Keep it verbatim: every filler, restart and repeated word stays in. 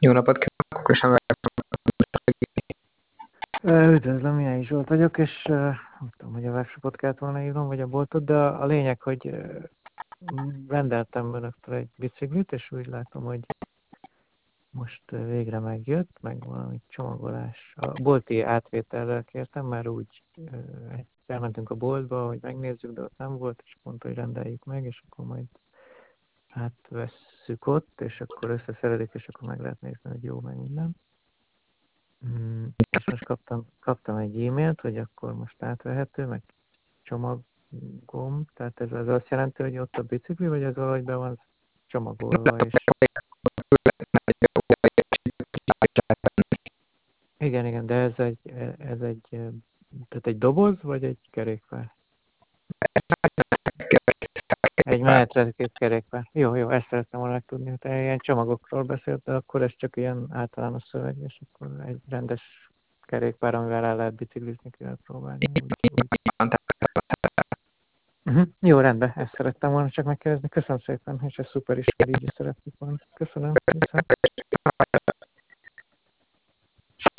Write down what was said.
Jó napot kívánok, köszönöm. Üdvözlöm, Mihály Zsolt vagyok, és uh, nem tudom, hogy a webshopot kellett volna írnom, vagy a boltot, de a lényeg, hogy uh, rendeltem önöktől egy biciklit, és úgy látom, hogy most uh, végre megjött, meg valami csomagolás. A bolti átvételrel kértem, már úgy uh, elmentünk a boltba, hogy megnézzük, de ott nem volt, és mondta, hogy rendeljük meg, és akkor majd átvesszük ott, és akkor összeszerelik, és akkor meg lehet nézni, hogy jó, meg minden. Mm, és most kaptam, kaptam egy e-mailt, hogy akkor most átvehető, meg csomagom, tehát ez, ez azt jelenti, hogy ott a bicikli, vagy ez valahogy be van csomagolva, és igen, igen, de ez egy, ez egy, tehát egy doboz, vagy egy kerékpár? Egy menetre két kerékpár. Jó, jó, ezt szerettem volna tudni, hogy te ilyen csomagokról beszélt, de akkor ez csak ilyen általános szöveg, és akkor egy rendes kerékpár, amivel el lehet biciklizni, ki lehet próbálni. Úgy, úgy. Uh-huh. Jó, rendben, ezt szerettem volna csak megkérdezni. Köszönöm szépen, és ez szuper is, hogy így is szerettük volna. Köszönöm, viszont.